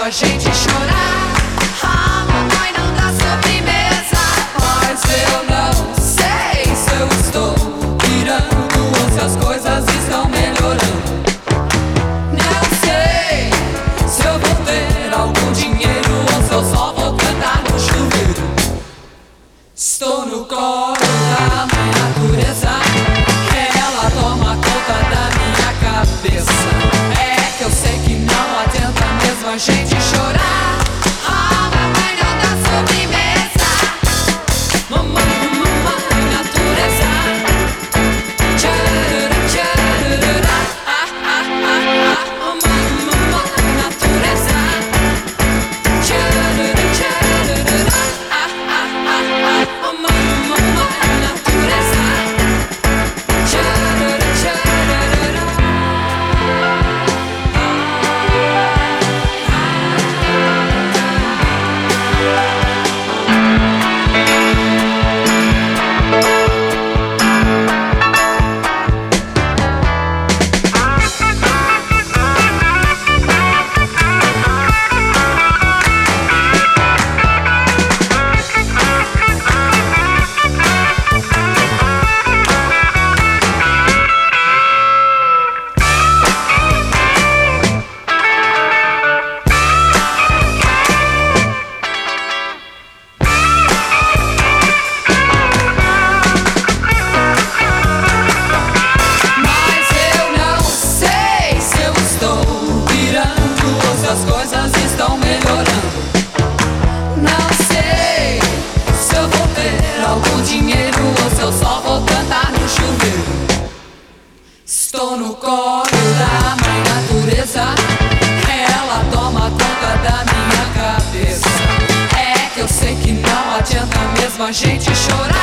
a gente chorar. A mamãe não dá sobremesa, mas eu não sei se eu estou pirando ou se as coisas estão melhorando. Não sei se eu vou ter algum dinheiro ou se eu só vou cantar no chuveiro. Estou no colo da mãe natureza, ela toma conta da minha cabeça. É que eu sei que não adianta mesmo a gente chorar. A mamãe não dá sobremesa. Mamãe natureza. Tcharará, tcharará. Mamãe natureza. Tcharará, tcharará. Mamãe natureza. Tcharará, tcharará. Mas eu não sei se eu estou pirando ou se as coisas estão melhorando. Não sei se eu vou ter algum dinheiro ou se eu só vou cantar no chuveiro. Estou no colo da mãe natureza, ela toma conta da minha cabeça. É que eu sei que não adianta mesmo a gente chorar.